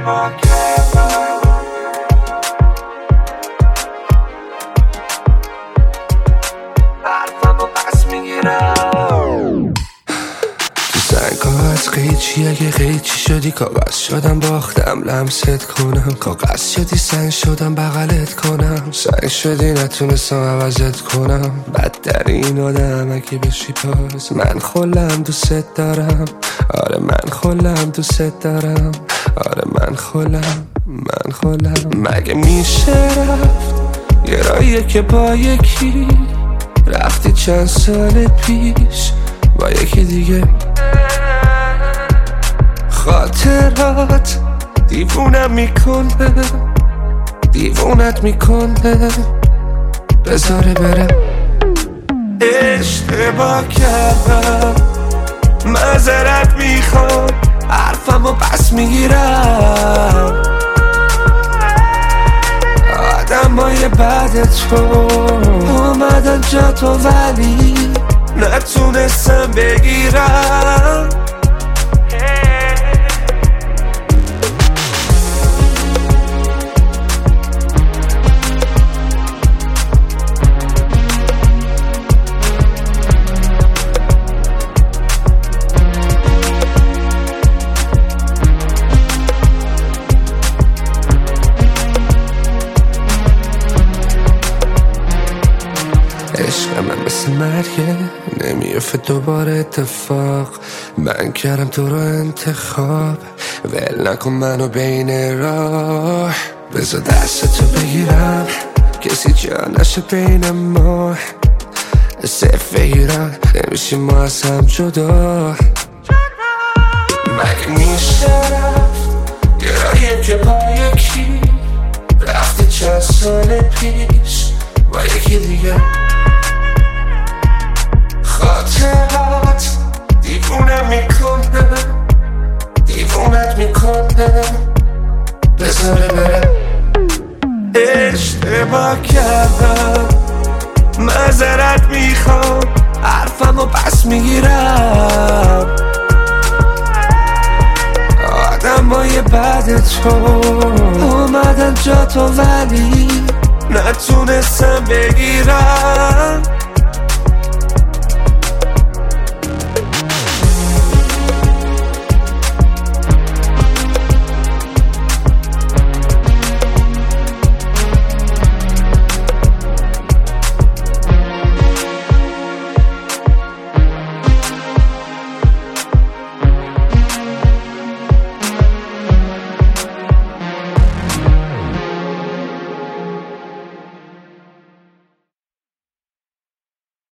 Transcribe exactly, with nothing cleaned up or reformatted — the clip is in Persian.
اشتباه کردم. حرفمو پس میگیرم. تو سنگات قیچی اگه قیچی شدی کاغذ شدم باختم لمست کنم، کاغذ شدی سنگ شدم بغلت کنم، سنگ شدی نتونستم عوضت کنم. بدترین آدم اگه بشی پاس من خلم دوست دارم، آره من خلم دوست دارم، آره من خلم من خلم. مگه میشه رفت یه راهیه که با یکی رفتی چند سال پیش با یکی دیگه. خاطرات دیوونم میکنه دیوونت میکنه بذاره بره. اشتباه کردم معذرت میخوام، حرفمو پس میگیرم. آدمای بعد تو اومدن جا تو ولی نتونستم بگیرم. عشق من مثل مرگه نمیافته دوباره اتفاق، من کردم تو رو انتخاب، ول نکن منو بین راه. بذار دستتو بگیرم کسی جا نشه بین ما، صرف ایران نمیشیم ما از هم جدا. مگه میشه رفت یه راهیم که با یکی رفتی چند سال پیش با یکی دیگه. خاطرات دیوونم میکنه دیوونت میکنه بذاره بره. اشتباه کردم معذرت میخوام، حرفمو پس میگیرم. آدمای بعد تو اومدن جا تو ولی نتونستم بگیرم.